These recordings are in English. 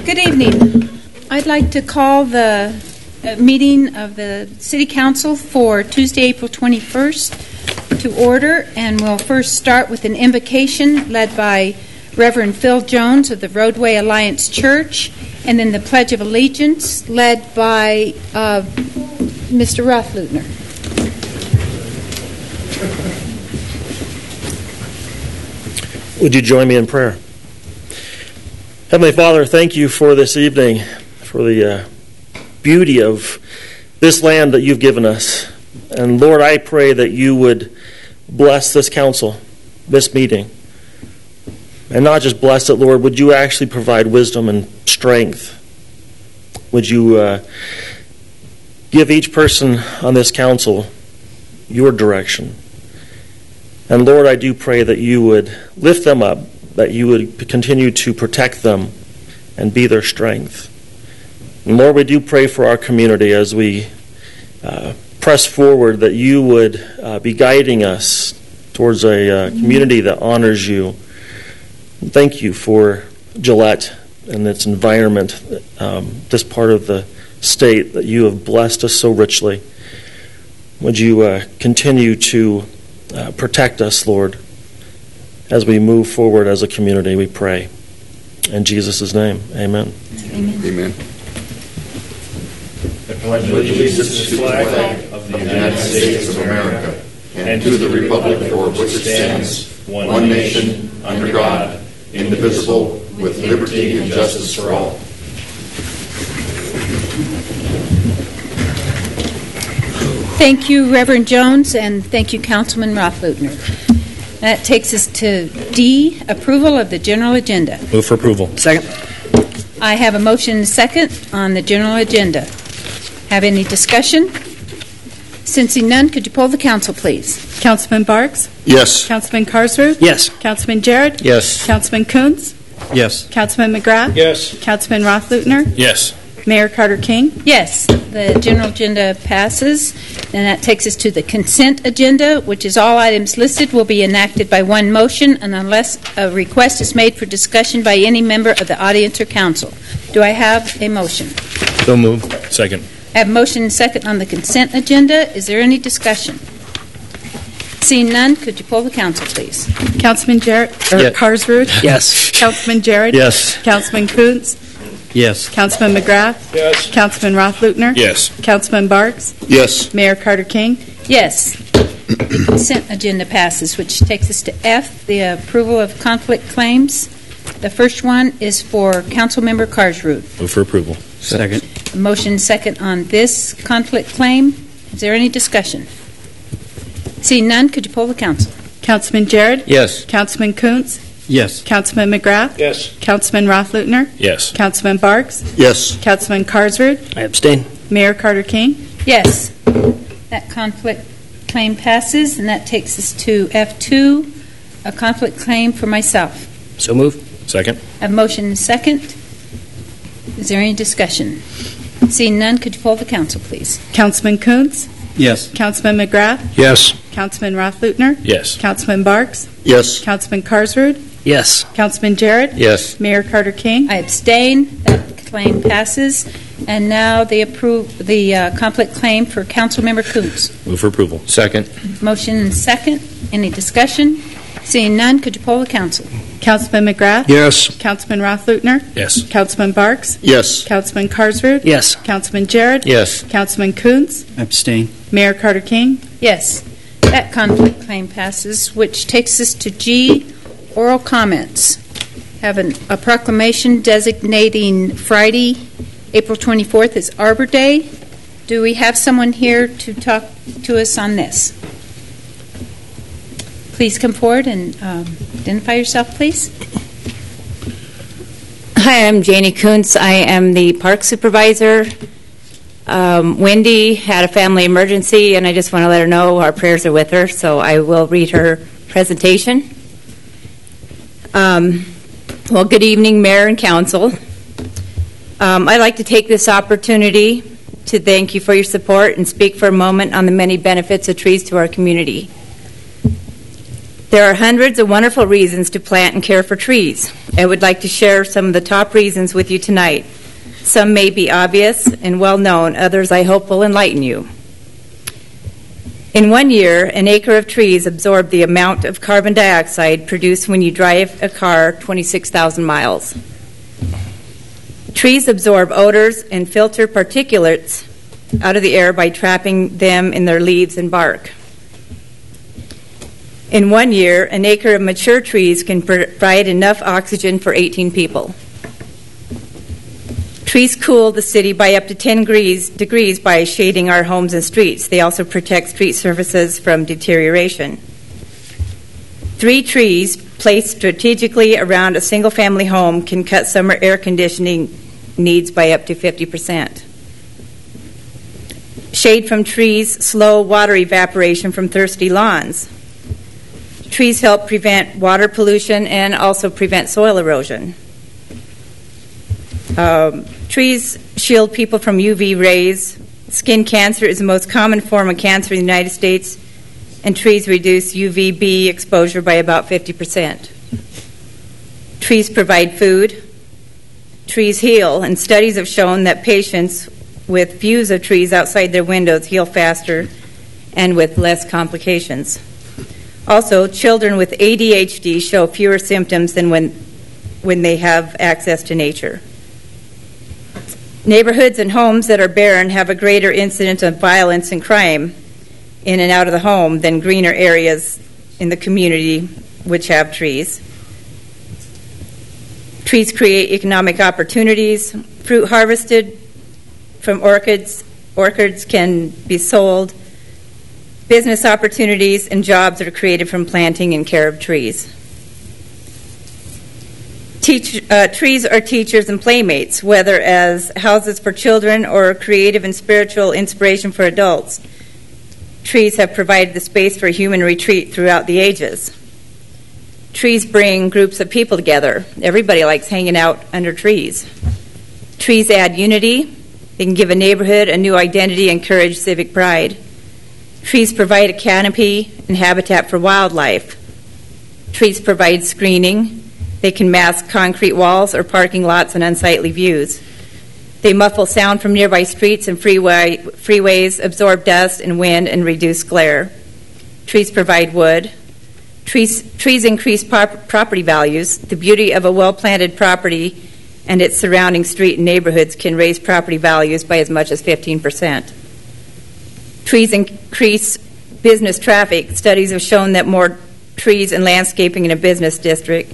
Good evening. I'd like to call the meeting of the City Council for Tuesday, April 21st to order, and we'll first start with an invocation led by Reverend Phil Jones of the Roadway Alliance Church, and then the Pledge of Allegiance led by Mr. Rothleutner. Would you join me in prayer? Heavenly Father, thank you for this evening, for the beauty of this land that you've given us. And Lord, I pray that you would bless this council, this meeting. And not just bless it, Lord, would you actually provide wisdom and strength? Would you give each person on this council your direction? And Lord, I do pray that you would lift them up, that you would continue to protect them and be their strength. And Lord, we do pray for our community as we press forward, that you would be guiding us towards a community that honors you. And thank you for Gillette and its environment, this part of the state that you have blessed us so richly. Would you continue to protect us, Lord, as we move forward as a community, we pray. In Jesus' name, amen. Amen. Amen. I pledge allegiance to the flag of the United States of America and to the republic for which it stands, one nation, under God, indivisible, with liberty and justice for all. Thank you, Reverend Jones, and thank you, Councilman Rothleutner. That takes us to D, approval of the general agenda. Move for approval. Second. I have a motion and a second on the general agenda. Have any discussion? Sensing none, could you poll the council, please? Councilman Barks? Yes. Councilman Carsrud? Yes. Councilman Jarrett? Yes. Councilman Kuntz? Yes. Councilman McGrath? Yes. Councilman Rothleutner? Yes. Mayor Carter King? Yes, the general agenda passes. And that takes us to the consent agenda, which is all items listed will be enacted by one motion, and unless a request is made for discussion by any member of the audience or council. Do I have a motion? So moved. Second. I have a motion and second on the consent agenda. Is there any discussion? Seeing none, could you poll the council, please? Councilman Jarrett? Yes. Carsrud? Yes. Councilman Jarrett? Yes. Councilman Kuntz? Yes. Councilman McGrath? Yes. Councilman Rothleutner? Yes. Councilman Barks? Yes. Mayor Carter King? Yes. The consent agenda passes, which takes us to F, the approval of conflict claims. The first one is for Councilmember Carsrud. Move for approval. Second. A motion second on this conflict claim. Is there any discussion? Seeing none, could you poll the council? Councilman Jarrett? Yes. Councilman Kuntz? Yes. Councilman McGrath? Yes. Councilman Rothleutner? Yes. Councilman Barks? Yes. Councilman Carsrud? I abstain. Mayor Carter King? Yes. That conflict claim passes, and that takes us to F2, a conflict claim for myself. So moved. Second. I have a motion and a second. Is there any discussion? Seeing none, could you poll the council, please? Councilman Kuntz? Yes. Councilman McGrath? Yes. Councilman Rothleutner? Yes. Councilman Barks? Yes. Councilman Carsrud? Yes. Councilman Jarrett? Yes. Mayor Carter King? I abstain. That claim passes. And now the conflict claim for Councilmember Kuntz. Move for approval. Second. Motion and second. Any discussion? Seeing none, could you poll the council? Councilman McGrath? Yes. Councilman Rothleutner? Yes. Councilman Barks? Yes. Councilman Carsrud? Yes. Councilman Jarrett? Yes. Councilman Kuntz? Abstain. Mayor Carter King? Yes. That conflict claim passes, which takes us to G, oral comments. Have a proclamation designating Friday, April 24th as Arbor Day. Do we have someone here to talk to us on this? Please come forward and identify yourself, please. Hi, I'm Janie Kuntz. I am the park supervisor. Wendy had a family emergency, and I just want to let her know our prayers are with her, so I will read her presentation. Well, good evening, Mayor and Council. I'd like to take this opportunity to thank you for your support and speak for a moment on the many benefits of trees to our community. There are hundreds of wonderful reasons to plant and care for trees. I would like to share some of the top reasons with you tonight. Some may be obvious and well known, others I hope will enlighten you. In 1 year, an acre of trees absorb the amount of carbon dioxide produced when you drive a car 26,000 miles. Trees absorb odors and filter particulates out of the air by trapping them in their leaves and bark. In 1 year, an acre of mature trees can provide enough oxygen for 18 people. Trees cool the city by up to 10 degrees by shading our homes and streets. They also protect street surfaces from deterioration. 3 trees placed strategically around a single-family home can cut summer air conditioning needs by up to 50%. Shade from trees slow water evaporation from thirsty lawns. Trees help prevent water pollution and also prevent soil erosion. Trees shield people from UV rays. Skin cancer is the most common form of cancer in the United States, and trees reduce UVB exposure by about 50%. Trees provide food. Trees heal, and studies have shown that patients with views of trees outside their windows heal faster and with less complications. Also, children with ADHD show fewer symptoms than when they have access to nature. Neighborhoods and homes that are barren have a greater incidence of violence and crime in and out of the home than greener areas in the community which have trees. Trees create economic opportunities. Fruit harvested from orchards can be sold. Business opportunities and jobs are created from planting and care of trees. Trees are teachers and playmates, whether as houses for children or creative and spiritual inspiration for adults. Trees have provided the space for human retreat throughout the ages. Trees bring groups of people together. Everybody likes hanging out under trees. Trees add unity. They can give a neighborhood a new identity and encourage civic pride. Trees provide a canopy and habitat for wildlife. Trees provide screening. They can mask concrete walls or parking lots and unsightly views. They muffle sound from nearby streets and freeways, absorb dust and wind, and reduce glare. Trees provide wood. Trees increase property values. The beauty of a well-planted property and its surrounding street and neighborhoods can raise property values by as much as 15%. Trees increase business traffic. Studies have shown that more trees and landscaping in a business district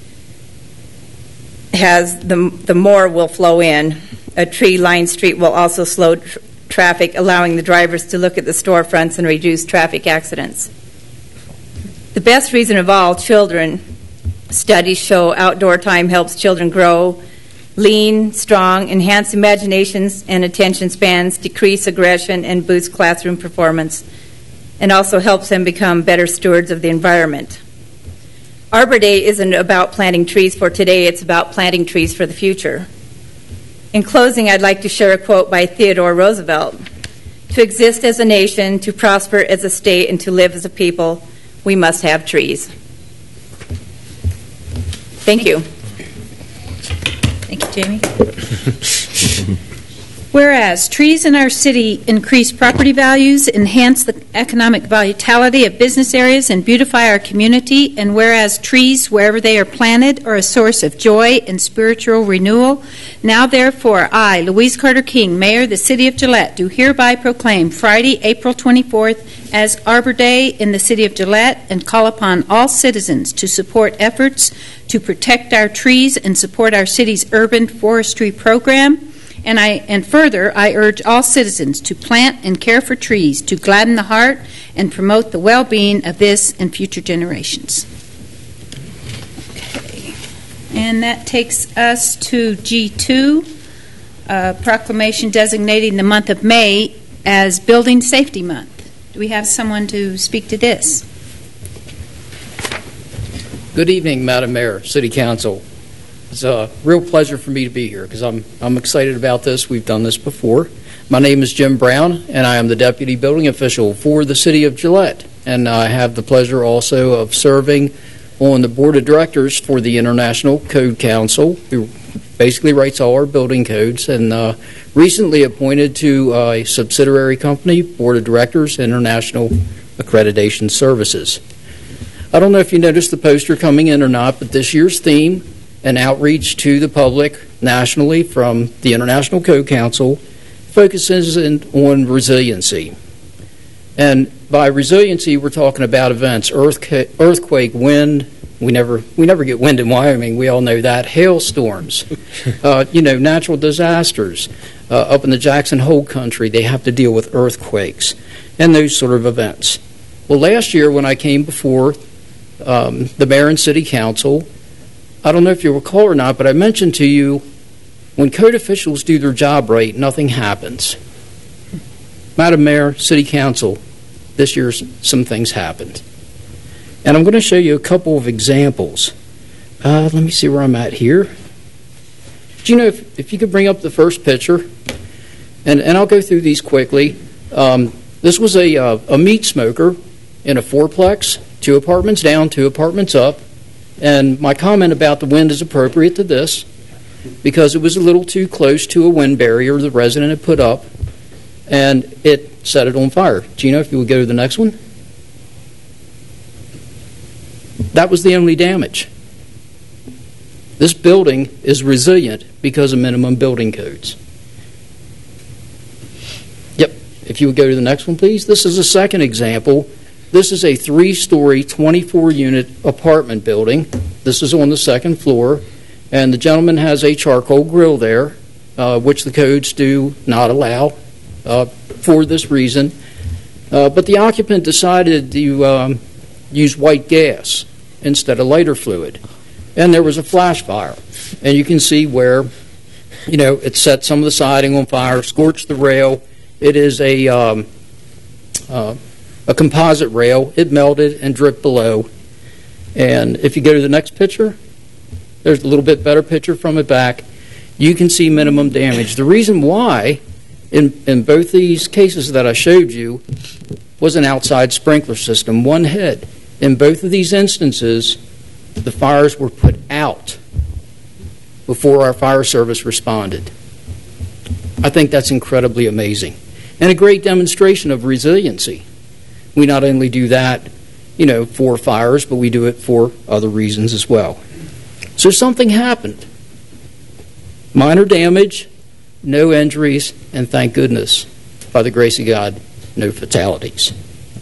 the more will flow in. A tree-lined street will also slow traffic, allowing the drivers to look at the storefronts and reduce traffic accidents. The best reason of all, children. Studies show outdoor time helps children grow lean, strong, enhance imaginations and attention spans, decrease aggression, and boost classroom performance, and also helps them become better stewards of the environment. Arbor Day isn't about planting trees for today, it's about planting trees for the future. In closing, I'd like to share a quote by Theodore Roosevelt. To exist as a nation, to prosper as a state, and to live as a people, we must have trees. Thank you. Thank you, Jamie. Whereas trees in our city increase property values, enhance the economic vitality of business areas, and beautify our community, and whereas trees, wherever they are planted, are a source of joy and spiritual renewal, now therefore I, Louise Carter King, Mayor of the City of Gillette, do hereby proclaim Friday, April 24th as Arbor Day in the City of Gillette, and call upon all citizens to support efforts to protect our trees and support our city's urban forestry program. And further, I urge all citizens to plant and care for trees to gladden the heart and promote the well-being of this and future generations. Okay. And that takes us to G2, proclamation designating the month of May as Building Safety Month. Do we have someone to speak to this? Good evening, Madam Mayor, City Council. It's a real pleasure for me to be here because I'm excited about this. We've done this before. My name is Jim Brown, and I am the Deputy Building Official for the City of Gillette. and I have the pleasure also of serving on the board of directors for the International Code Council, who basically writes all our building codes, and recently appointed to a subsidiary company, board of directors, International Accreditation Services. I don't know if you noticed the poster coming in or not, but this year's theme and outreach to the public nationally from the International Code Council focuses on resiliency. And by resiliency, we're talking about events: earthquake, wind. We never get wind in Wyoming. We all know that. Hailstorms, natural disasters. Up in the Jackson Hole country, they have to deal with earthquakes and those sort of events. Well, last year when I came before the mayor and city council, I don't know if you recall or not, but I mentioned to you, when code officials do their job right, nothing happens. Madam Mayor, City Council, this year some things happened. And I'm going to show you a couple of examples. Let me see where I'm at here. Do you know, if you could bring up the first picture, and I'll go through these quickly. This was a meat smoker in a fourplex, 2 apartments down, 2 apartments up. And my comment about the wind is appropriate to this, because it was a little too close to a wind barrier the resident had put up, and it set it on fire. Gino, if you would go to the next one. That was the only damage. This building is resilient because of minimum building codes. Yep. If you would go to the next one, please. This is a second example. This is a 3-story, 24-unit apartment building. This is on the 2nd floor, and the gentleman has a charcoal grill there, which the codes do not allow for this reason. But the occupant decided to use white gas instead of lighter fluid, and there was a flash fire. And you can see where, it set some of the siding on fire, scorched the rail. It is a composite rail. It melted and dripped below. And if you go to the next picture, there's a little bit better picture from it back. You can see minimum damage. The reason why in both these cases that I showed you was an outside sprinkler system, one head. In both of these instances, the fires were put out before our fire service responded. I think that's incredibly amazing and a great demonstration of resiliency. We not only do that, for fires, but we do it for other reasons as well. So something happened. Minor damage, no injuries, and thank goodness, by the grace of God, no fatalities.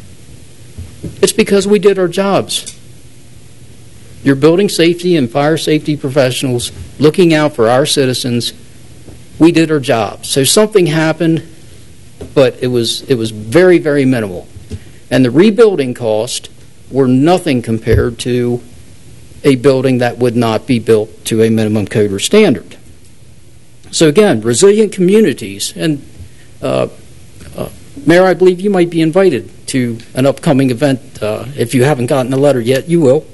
It's because we did our jobs. Your building safety and fire safety professionals looking out for our citizens, we did our job. So something happened, but it was very, very minimal. And the rebuilding costs were nothing compared to a building that would not be built to a minimum code or standard. So again, resilient communities. And Mayor, I believe you might be invited to an upcoming event. If you haven't gotten a letter yet, you will.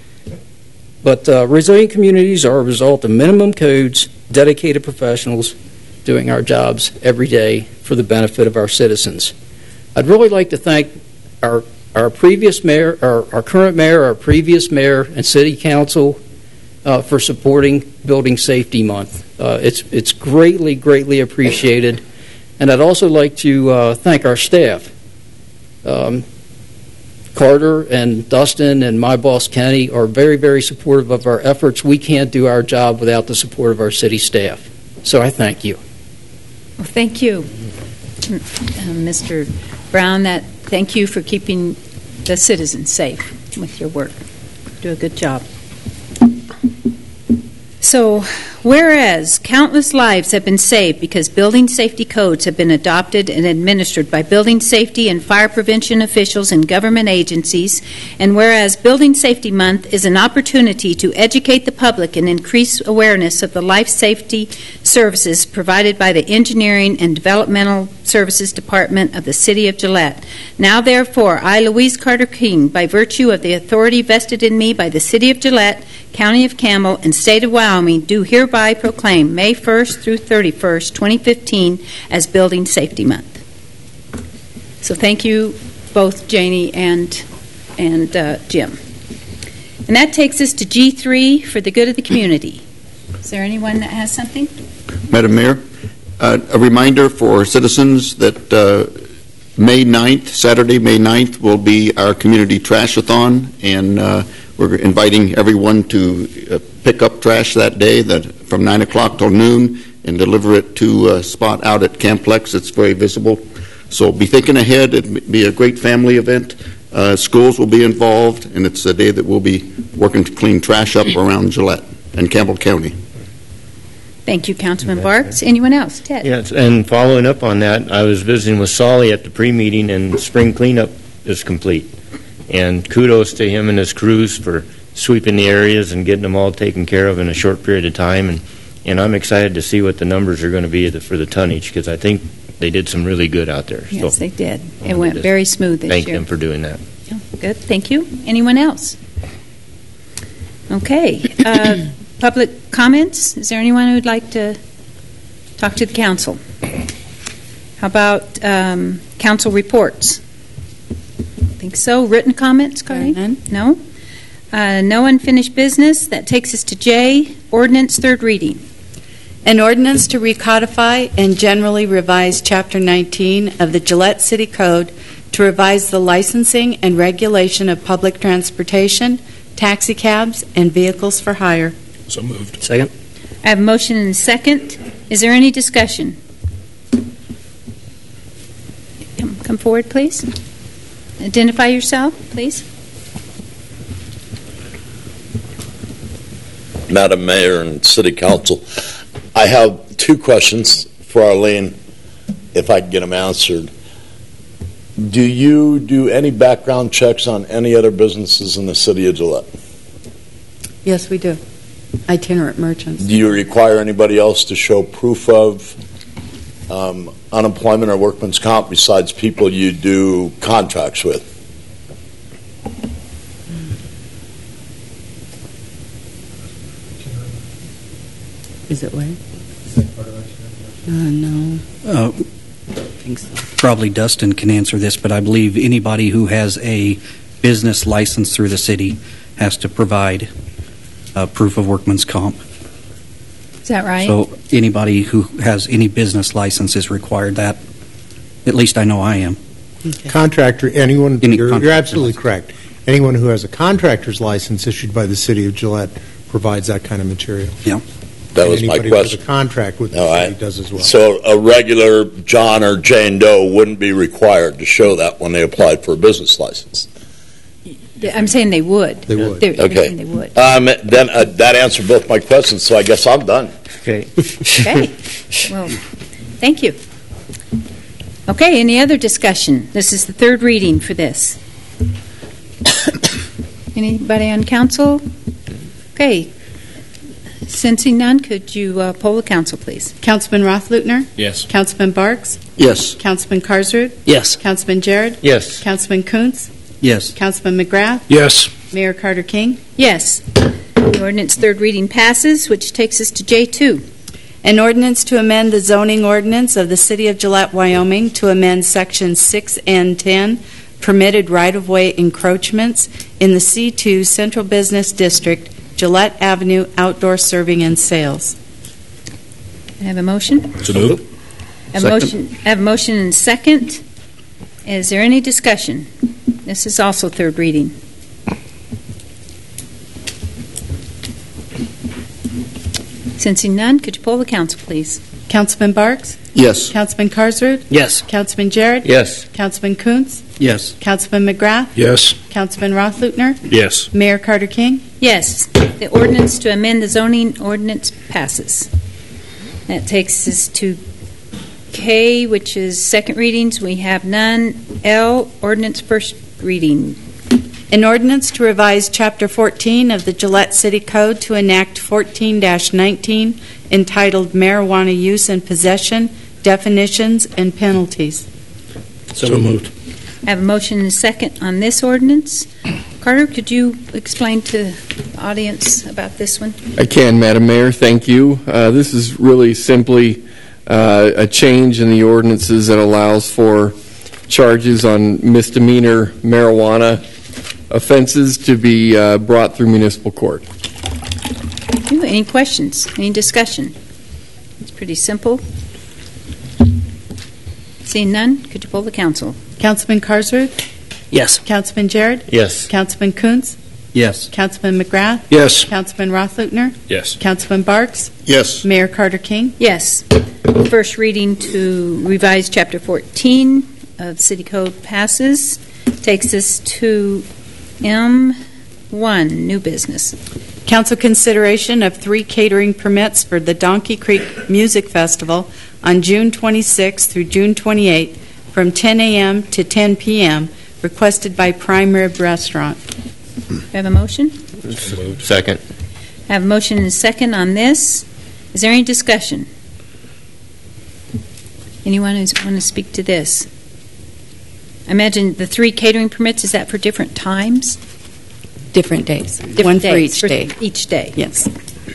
But resilient communities are a result of minimum codes, dedicated professionals doing our jobs every day for the benefit of our citizens. I'd really like to thank our previous mayor, our current mayor, our previous mayor, and city council for supporting Building Safety Month. It's greatly, greatly appreciated. And I'd also like to thank our staff. Carter and Dustin and my boss Kenny are very, very supportive of our efforts. We can't do our job without the support of our city staff. So I thank you. Well, thank you, Mr. Brown. Thank you for keeping the citizens safe with your work. Do a good job. So, whereas countless lives have been saved because building safety codes have been adopted and administered by building safety and fire prevention officials and government agencies, and whereas Building Safety Month is an opportunity to educate the public and increase awareness of the life safety services provided by the Engineering and Developmental Services Department of the City of Gillette. Now, therefore, I, Louise Carter King, by virtue of the authority vested in me by the City of Gillette, County of Campbell, and State of Wyoming, do hereby proclaim May 1st through 31st, 2015 as Building Safety Month. So thank you both Janie and Jim. And that takes us to G3 for the good of the community. Is there anyone that has something? Madam Mayor, a reminder for citizens that May 9th, Saturday, May 9th, will be our community trash-a-thon, and we're inviting everyone to pick up trash that day from 9 o'clock till noon and deliver it to a spot out at Camplex. It's very visible. So be thinking ahead. It'll be a great family event. Schools will be involved, and it's a day that we'll be working to clean trash up around Gillette and Campbell County. Thank you, Councilman Barks. Anyone else? Ted? Yes, and following up on that, I was visiting with Solly at the pre-meeting, and spring cleanup is complete. And kudos to him and his crews for sweeping the areas and getting them all taken care of in a short period of time. And I'm excited to see what the numbers are going to be for the tonnage, because I think they did some really good out there. Yes, so they did. It went very smooth this thank year. them for doing that. Yeah, good. Thank you. Anyone else? Okay. Public comments? Is there anyone who would like to talk to the council? How about council reports? I think so. Written comments, Carly? None. No? No unfinished business. That takes us to J, ordinance third reading. An ordinance to recodify and generally revise Chapter 19 of the Gillette City Code to revise the licensing and regulation of public transportation, taxi cabs, and vehicles for hire. So moved. Second? I have a motion and a second. Is there any discussion? Come forward, please. Identify yourself, please. Madam Mayor and City Council, I have two questions for Arlene, if I can get them answered. Do you do any background checks on any other businesses in the city of Gillette? Yes, we do. Itinerant merchants. Do you require anybody else to show proof of unemployment or workman's comp besides people you do contracts with? Is it what? No. I think so. Probably Dustin can answer this, but I believe anybody who has a business license through the city has to provide proof of workman's comp. Is that right? So anybody who has any business license is required that. At least I know I am. Okay. Contractor, anyone, you're contractor absolutely license. correct. Anyone who has a contractor's license issued by the city of Gillette provides that kind of material. Yeah. That was my Anybody who has question. a contract with the All city right. does as well. So a regular John or Jane Doe wouldn't be required to show that when they applied for a business license. I'm saying they would. They would. They're Okay. saying they would. Then that answered both my questions, so I guess I'm done. Okay. Okay. Well, thank you. Okay, any other discussion? This is the third reading for this. Anybody on council? Okay. Sensing none, could you poll the council, please? Councilman Rothleutner? Yes. Councilman Barks? Yes. Councilman Karsrud? Yes. Councilman Jarrett? Yes. Councilman Kuntz? Yes. Councilman McGrath? Yes. Mayor Carter King? Yes. The ordinance third reading passes, which takes us to J2. An ordinance to amend the zoning ordinance of the City of Gillette, Wyoming to amend Sections 6 and 10, permitted right-of-way encroachments in the C2 Central Business District, Gillette Avenue, outdoor serving and sales. I have a motion. So moved. I have a motion and second. Is there any discussion? This is also third reading. Sensing none, could you poll the council, please? Councilman Barks? Yes. Councilman Karsrud? Yes. Councilman Jarrett? Yes. Councilman Kuntz? Yes. Councilman McGrath? Yes. Councilman Rothleutner? Yes. Mayor Carter King? Yes, the ordinance to amend the zoning ordinance passes. That takes us to K, which is second readings. We have none. L, ordinance first reading. An ordinance to revise Chapter 14 of the Gillette City Code to enact 14-19 entitled Marijuana Use and Possession, Definitions and Penalties. So moved. I have a motion and a second on this ordinance. Carter, could you explain to the audience about this one? I can, Madam Mayor. Thank you. This is really simply a change in the ordinances that allows for charges on misdemeanor marijuana offenses to be brought through municipal court. Thank you. Any questions? Any discussion? It's pretty simple. Seeing none, could you poll the council? Councilman Carsrud? Yes. Councilman Jarrett? Yes. Councilman Kuntz? Yes. Councilman McGrath? Yes. Councilman Rothleutner? Yes. Councilman Barks? Yes. Mayor Carter King? Yes. First reading to revise Chapter 14 of City Code passes. Takes us to M1, new business. Council consideration of 3 catering permits for the Donkey Creek Music Festival on June 26 through June 28 from 10 a.m. to 10 p.m., requested by Prime Rib Restaurant. Have a motion? Second. I have a motion and a second on this. Is there any discussion? Anyone who want to speak to this? I imagine the 3 catering permits, is that for different times? Different days. Different One days, for each day. Each day. Yes.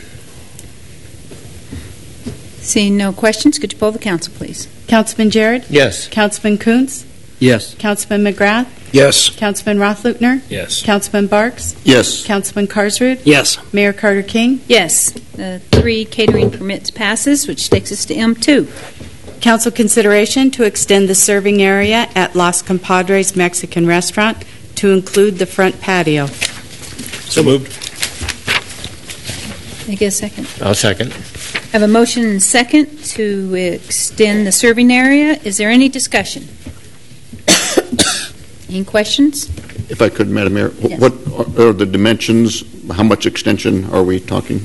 Seeing no questions, could you poll the council, please? Councilman Jarrett? Yes. Councilman Kuntz? Yes. Councilman McGrath? Yes. Councilman Rothleutner? Yes. Councilman Barks? Yes. Councilman Carsrud? Yes. Mayor Carter King? Yes. 3 catering permits passes, which takes us to M2. Council consideration to extend the serving area at Los Compadres Mexican Restaurant to include the front patio. So moved. Can I get a second? I'll second. I have a motion and a second to extend the serving area. Is there any discussion? Any questions? If I could, Madam Mayor, Yes. what are the dimensions? How much extension are we talking?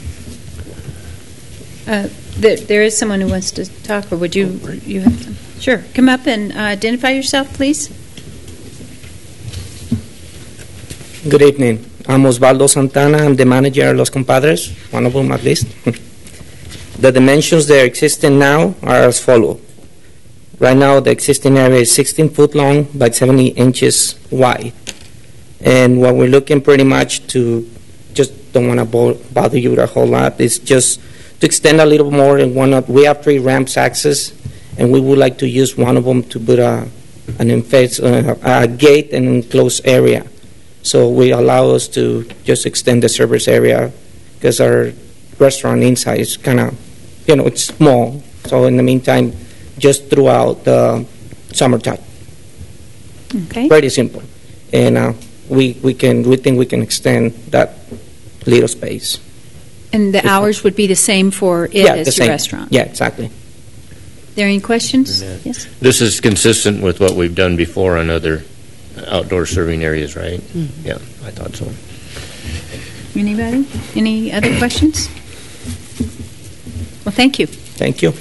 There is someone who wants to talk, or would you have some? Sure. Come up and identify yourself, please. Good evening. I'm Osvaldo Santana. I'm the manager of Los Compadres, one of them at least. The dimensions that are existing now are as follows. Right now, the existing area is 16 foot long by 70 inches wide. And what we're looking pretty much to, just don't want to bother you with a whole lot, is just to extend a little more. And we have 3 ramps access, and we would like to use one of them to put a gate and enclosed area. So we allow us to just extend the service area because our restaurant inside is kind of, it's small. So in the meantime, just throughout the summertime. Okay. Pretty simple. And we think we can extend that little space. And the hours would be the same for it as the your same restaurant? Yeah, exactly. Are there any questions? Yes. This is consistent with what we've done before on other outdoor serving areas, right? Mm-hmm. Yeah, I thought so. Anybody? Any other questions? Well, thank you. Thank you.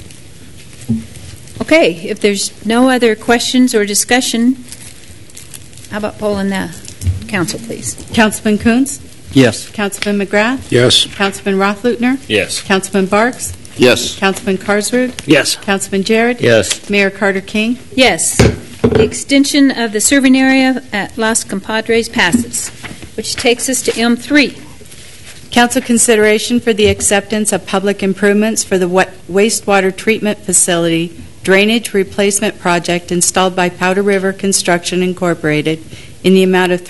Okay, if there's no other questions or discussion, how about polling the council, please? Councilman Kuntz? Yes. Councilman McGrath? Yes. Councilman Rothleutner? Yes. Councilman Barks? Yes. Councilman Carsrud? Yes. Councilman Jarrett? Yes. Mayor Carter King? Yes. The extension of the serving area at Los Compadres passes, which takes us to M3. Council consideration for the acceptance of public improvements for the wastewater treatment facility drainage replacement project installed by Powder River Construction Incorporated in the amount of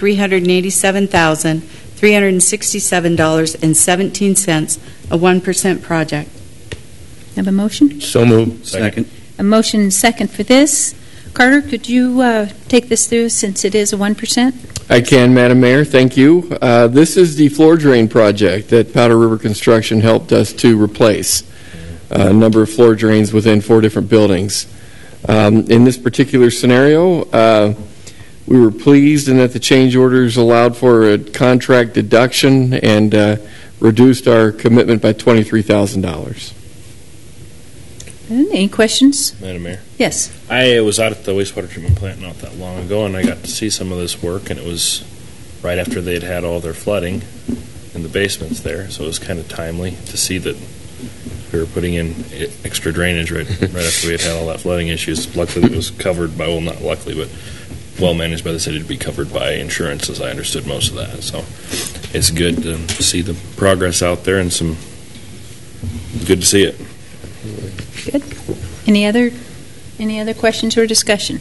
$387,367.17, a 1% project. Have a motion? So moved. Second. A motion and second for this. Carter, could you take this through since it is a 1%? I can, Madam Mayor. Thank you. This is the floor drain project that Powder River Construction helped us to replace. A number of floor drains within 4 different buildings. In this particular scenario, we were pleased in that the change orders allowed for a contract deduction and reduced our commitment by $23,000. Any questions? Madam Mayor. Yes. I was out at the wastewater treatment plant not that long ago, and I got to see some of this work, and it was right after they'd had all their flooding in the basements there, so it was kind of timely to see that we were putting in extra drainage right after we had all that flooding issues. Luckily, it was covered by, well, not luckily, but well managed by the city to be covered by insurance, as I understood most of that. So it's good to see the progress out there, and good to see it. Good. Any other Any other questions or discussion?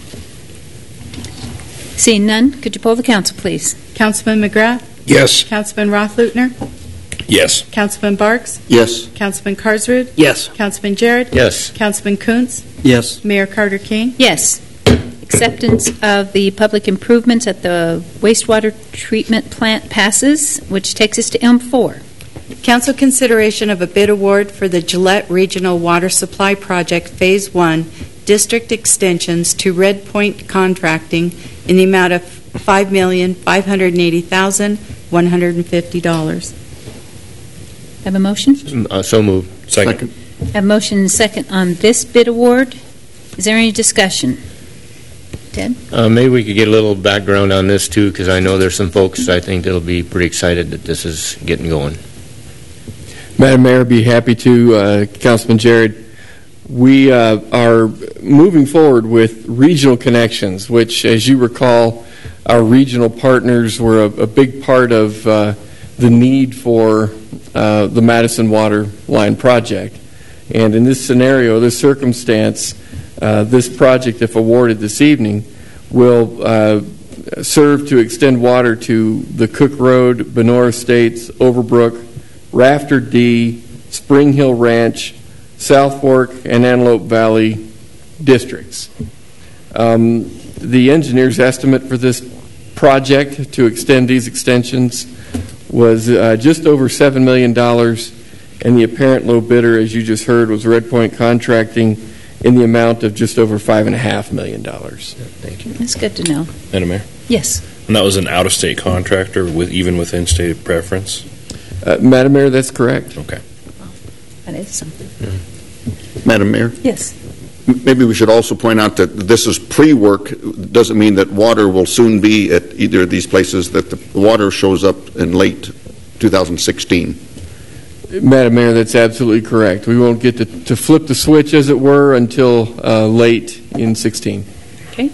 Seeing none, could you poll the council, please? Councilman McGrath? Yes. Councilman Rothleutner? Yes. Councilman Barks? Yes. Councilman Carsrud? Yes. Councilman Jarrett? Yes. Councilman Kuntz? Yes. Mayor Carter King? Yes. Acceptance of the public improvements at the wastewater treatment plant passes, which takes us to M4. Council consideration of a bid award for the Gillette Regional Water Supply Project Phase 1 District Extensions to Red Point Contracting in the amount of $5,580,150. Have a motion? So moved. Second. Have a motion and second on this bid award. Is there any discussion? Ted? Maybe we could get a little background on this, too, because I know there's some folks I think that'll be pretty excited that this is getting going. Madam Mayor, be happy to. Councilman Jarrett, we are moving forward with regional connections, which, as you recall, our regional partners were a big part of the need for the Madison Water Line project. And in this scenario, this circumstance, this project, if awarded this evening, will serve to extend water to the Cook Road, Benora Estates, Overbrook, Rafter D, Spring Hill Ranch, South Fork, and Antelope Valley districts. The engineer's estimate for this project to extend these extensions was just over $7 million, and the apparent low bidder, as you just heard, was Red Point Contracting in the amount of just over $5.5 million. Thank you. That's good to know. Madam Mayor? Yes. And that was an out-of-state contractor, even within state preference? Madam Mayor, that's correct. Okay. That is something. Madam Mayor? Yes. Maybe we should also point out that this is pre-work. Doesn't mean that water will soon be at either of these places, that the water shows up in late 2016. Madam Mayor, that's absolutely correct. We won't get to flip the switch, as it were, until late in 16. Okay.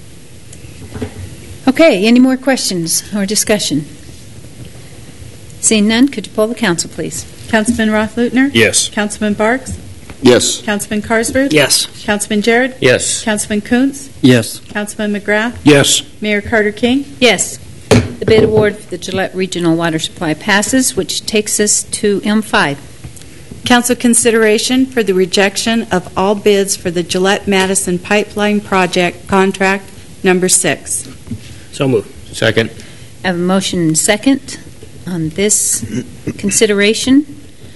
Okay, any more questions or discussion? Seeing none, could you poll the council, please? Councilman Rothleutner? Yes. Councilman Barks? Yes. Councilman Carsrud? Yes. Councilman Jarrett? Yes. Councilman Kuntz? Yes. Councilman McGrath? Yes. Mayor Carter King? Yes. The bid award for the Gillette Regional Water Supply passes, which takes us to M5. Council consideration for the rejection of all bids for the Gillette Madison Pipeline Project Contract Number 6. So moved. Second. I have a motion and second on this consideration.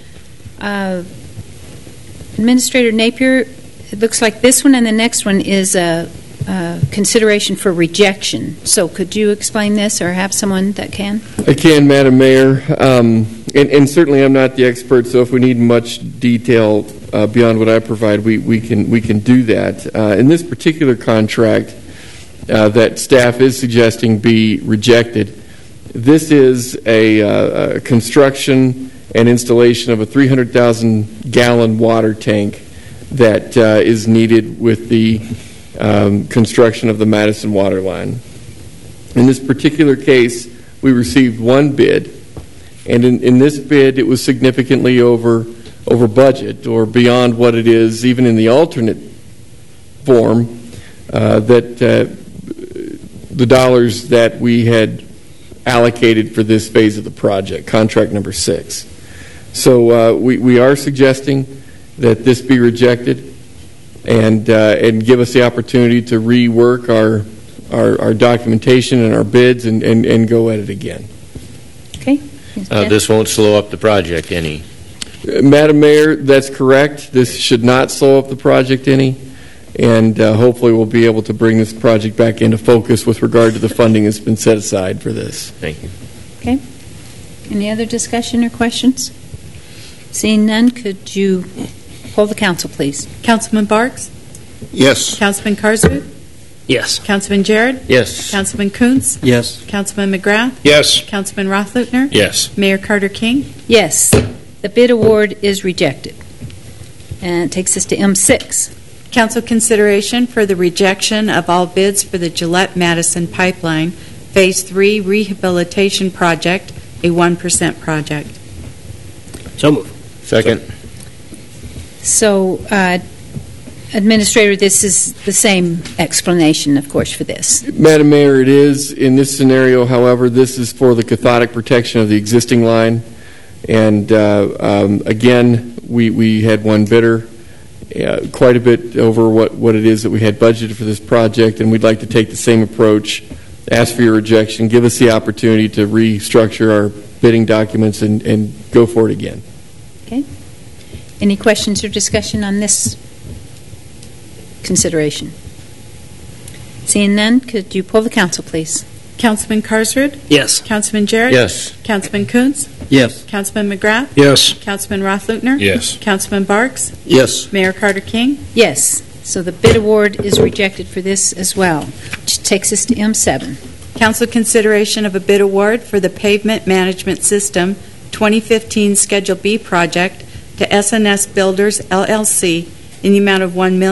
Administrator Napier, it looks like this one and the next one is a consideration for rejection. So could you explain this or have someone that can? I can, Madam Mayor. And certainly I'm not the expert, so if we need much detail beyond what I provide, we can do that. In this particular contract that staff is suggesting be rejected, this is a construction and installation of a 300,000-gallon water tank that is needed with the construction of the Madison Water Line. In this particular case, we received one bid, and in this bid, it was significantly over budget or beyond what it is, even in the alternate form, that the dollars that we had allocated for this phase of the project, contract number 6. So we are suggesting that this be rejected and give us the opportunity to rework our documentation and our bids and go at it again. Okay. This won't slow up the project any. Madam Mayor, that's correct. This should not slow up the project any, and hopefully we'll be able to bring this project back into focus with regard to the funding that's been set aside for this. Thank you. Okay. Any other discussion or questions? Seeing none, could you poll the council, please? Councilman Barks? Yes. Councilman Carsrud? Yes. Councilman Jarrett? Yes. Councilman Kuntz? Yes. Councilman McGrath? Yes. Councilman Rothleutner? Yes. Mayor Carter King? Yes. The bid award is rejected. And it takes us to M6. Council consideration for the rejection of all bids for the Gillette Madison Pipeline Phase 3 Rehabilitation Project, a 1% project. So moved. Second. So Administrator, this is the same explanation, of course, for this. Madam Mayor, it is. In this scenario, however, this is for the cathodic protection of the existing line. And again, we had one bidder, quite a bit over what it is that we had budgeted for this project, and we'd like to take the same approach, ask for your rejection, give us the opportunity to restructure our bidding documents and go for it again. Okay. Any questions or discussion on this consideration? Seeing none, could you poll the council, please? Councilman Carsred? Yes. Councilman Jarrett? Yes. Councilman Kuntz? Yes. Councilman McGrath? Yes. Councilman Rothluchner? Yes. Councilman Barks? Yes. Mayor Carter King? Yes. So the bid award is rejected for this as well, which takes us to M7. Council consideration of a bid award for the Pavement Management System 2015 Schedule B project to SNS Builders, LLC in the amount of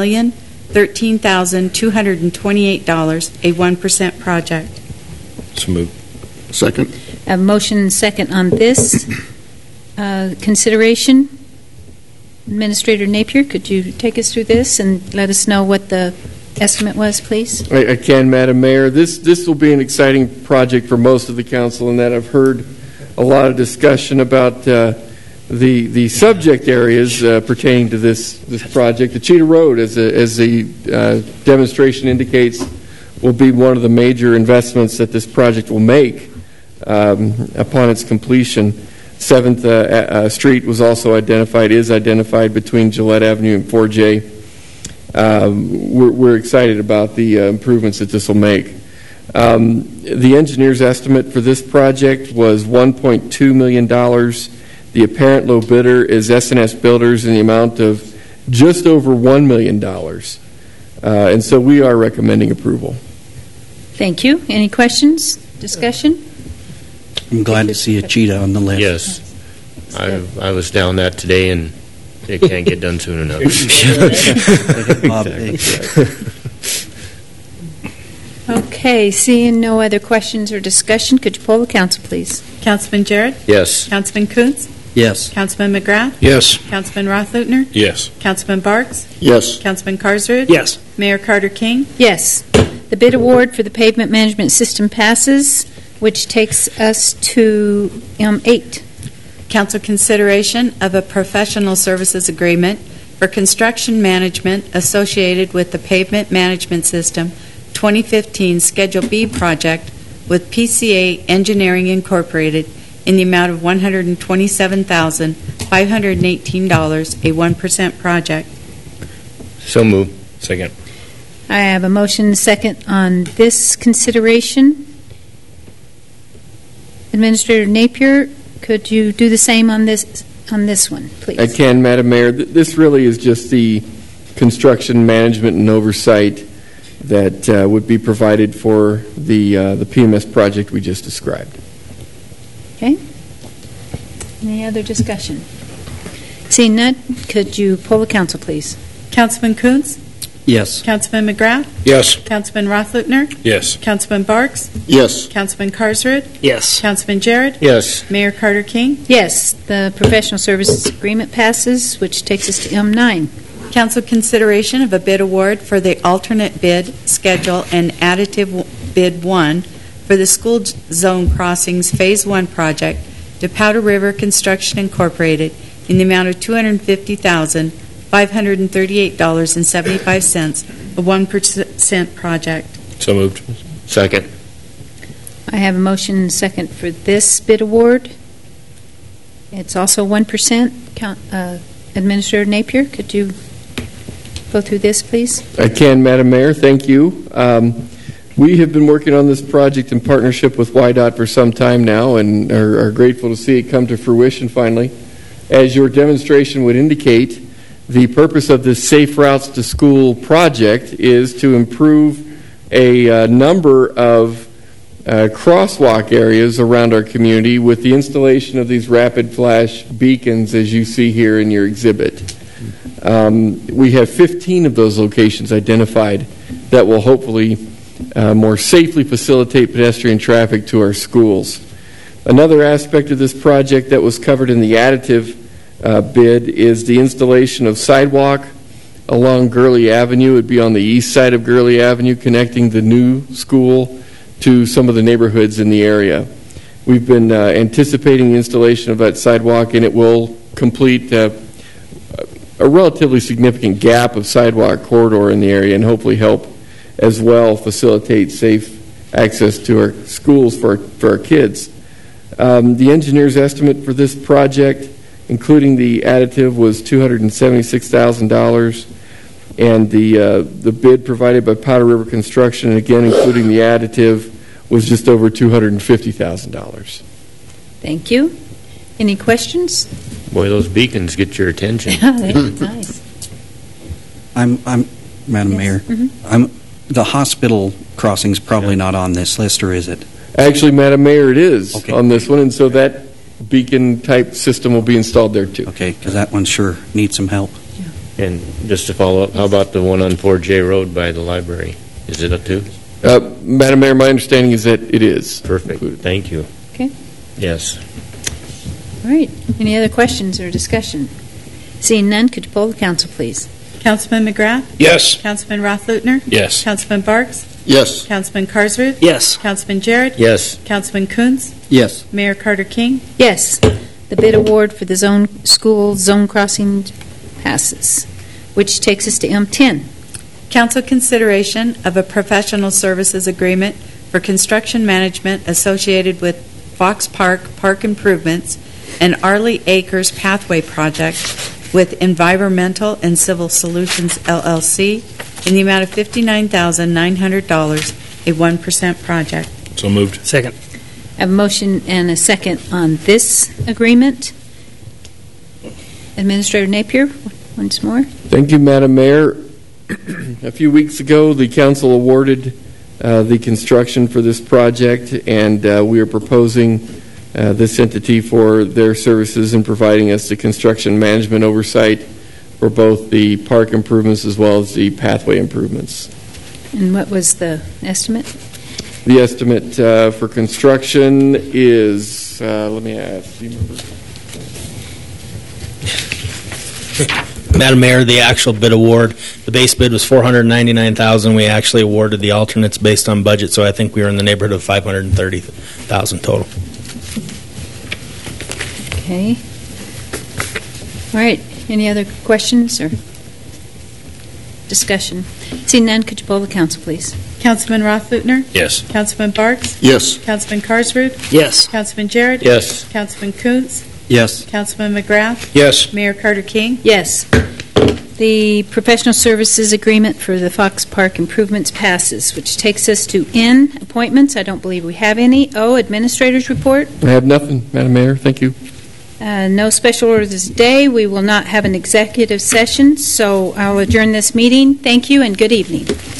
$1,013,228, a 1% project. So moved. Second. I have a motion and second on this consideration. Administrator Napier, could you take us through this and let us know what the estimate was, please? I can, Madam Mayor. This will be an exciting project for most of the council in that I've heard a lot of discussion about the subject areas pertaining to this project. The Cheetah Road, as the demonstration indicates, will be one of the major investments that this project will make upon its completion. 7th Street was also is identified between Gillette Avenue and 4J. We're excited about the improvements that this will make. The engineer's estimate for this project was $1.2 million. The apparent low bidder is SNS Builders in the amount of just over $1 million. And so we are recommending approval. Thank you. Any questions? Discussion? I'm glad to see a cheetah on the list. Yes. I was down that today, and it can't get done soon enough. Okay, seeing no other questions or discussion, could you poll the council, please? Councilman Jarrett? Yes. Councilman Kuntz? Yes. Councilman McGrath? Yes. Councilman Rothluchner? Yes. Councilman Barks? Yes. Councilman Carsred? Yes. Mayor Carter King? Yes. The bid award for the pavement management system passes, which takes us to M8. Council consideration of a professional services agreement for construction management associated with the Pavement Management System 2015 Schedule B project with PCA Engineering Incorporated in the amount of $127,518, a 1% project. So moved. Second. I have a motion and second on this consideration. Administrator Napier, could you do the same on this one, please? I can, Madam Mayor. This really is just the construction management and oversight that would be provided for the PMS project we just described. Okay. Any other discussion? Seeing none, could you poll the council, please? Councilman Kuntz? Yes. Councilman McGrath? Yes. Councilman Rothluchner? Yes. Councilman Barks? Yes. Councilman Carsred? Yes. Councilman Jarrett? Yes. Mayor Carter King? Yes, the professional services agreement passes, which takes us to M9. Council consideration of a bid award for the alternate bid schedule and additive bid 1 for the school zone crossings Phase 1 project to Powder River Construction Incorporated in the amount of $250,538.75, a 1% project. So moved. Second. I have a motion and second for this bid award. It's also 1%. Administrator Napier, could you go through this, please? I can, Madam Mayor. Thank you. We have been working on this project in partnership with WYDOT for some time now and are grateful to see it come to fruition finally. As your demonstration would indicate, the purpose of this Safe Routes to School project is to improve a number of crosswalk areas around our community with the installation of these rapid flash beacons as you see here in your exhibit. We have 15 of those locations identified that will hopefully more safely facilitate pedestrian traffic to our schools. Another aspect of this project that was covered in the additive bid is the installation of sidewalk along Gurley Avenue. It would be on the east side of Gurley Avenue, connecting the new school to some of the neighborhoods in the area. We've been anticipating the installation of that sidewalk, and it will complete a relatively significant gap of sidewalk corridor in the area and hopefully help as well facilitate safe access to our schools for our kids. The engineer's estimate for this project, including the additive, was $276,000, and the bid provided by Powder River Construction, again including the additive, was just over $250,000. Thank you. Any questions? Boy, those beacons get your attention. Yeah, they're nice. I'm Madam Mayor. The hospital crossing's probably not on this list, or is it? Actually, Madam Mayor, it is on this one, and so that beacon-type system will be installed there, too. Okay, because that one sure needs some help. And just to follow up, how about the one on 4J Road by the library? Is it up too? Madam Mayor, my understanding is that it is. Perfect. Thank you. Okay. Yes. All right. Any other questions or discussion? Seeing none, could you poll the council, please? Councilman McGrath? Yes. Councilman Rothleutner? Yes. Councilman Barks? Yes. Councilman Carsrud? Yes. Councilman Jarrett? Yes. Councilman Coons? Yes. Mayor Carter King? Yes. The bid award for the school zone crossing passes, which takes us to M10. Council consideration of a professional services agreement for construction management associated with Fox Park Park Improvements and Arley Acres Pathway Project with Environmental and Civil Solutions, LLC, in the amount of $59,900, a 1% project. So moved. Second. I have a motion and a second on this agreement. Administrator Napier, once more. Thank you, Madam Mayor. A few weeks ago, the council awarded the construction for this project, and we are proposing this entity for their services in providing us the construction management oversight for both the park improvements as well as the pathway improvements. And what was the estimate? The estimate for construction is, let me ask, do you remember? Madam Mayor, the actual bid award, the base bid was $499,000. We actually awarded the alternates based on budget, so I think we were in the neighborhood of $530,000 total. Okay. All right. Any other questions or discussion? Seeing none, could you poll the council, please? Councilman Rothleutner? Yes. Councilman Barks? Yes. Councilman Carsrud? Yes. Councilman Jarrett? Yes. Councilman Coons? Yes. Councilman McGrath? Yes. Mayor Carter King? Yes. The professional services agreement for the Fox Park improvements passes, which takes us to N, appointments. I don't believe we have any. O, administrator's report. I have nothing, Madam Mayor. Thank you. No special orders today. We will not have an executive session, so I'll adjourn this meeting. Thank you and good evening.